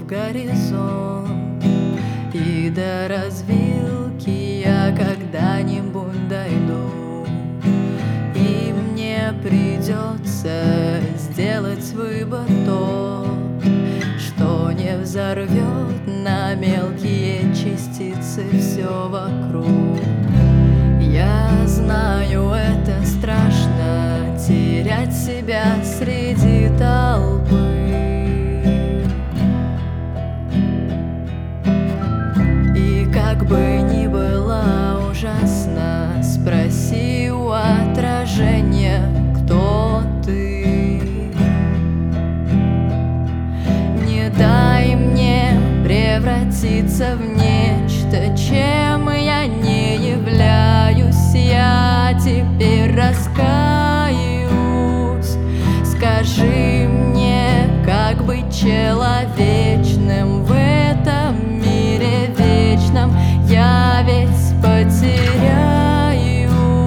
горизонт, и до развилки я когда-нибудь дойду, и мне придется сделать выбор тот, что не взорвет на мелкие частицы все вокруг. Я знаю, это страшно — терять себя среди толпы. И как бы ни было ужасно, спроси у отражения, кто ты. Не дай мне превратиться в нечто, чем я не являюсь. Я теперь раскаюсь. Скажи мне, как быть человечным в этом мире вечном? Я ведь потеряюсь.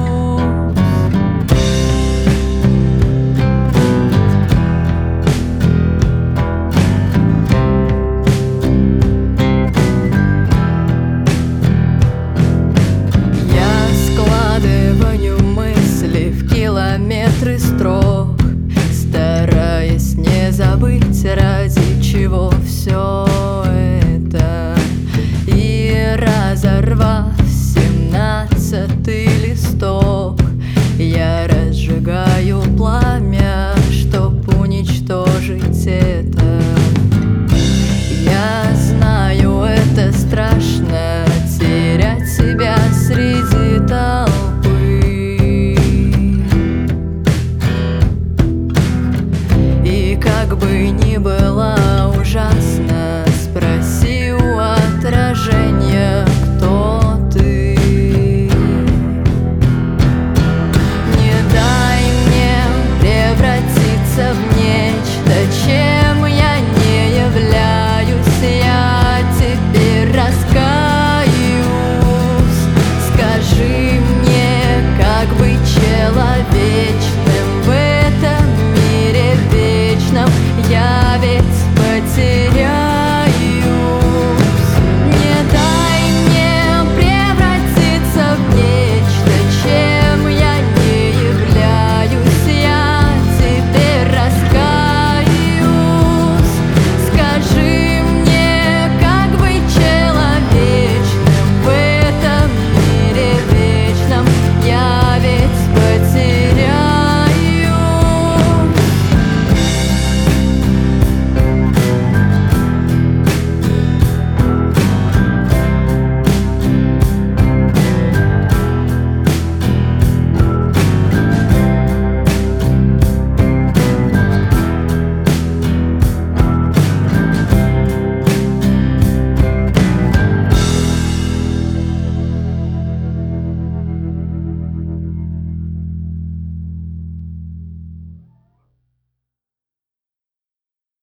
Мысли в километры строк, стараясь не забыть, ради чего все это. И разорвав 17-й листок,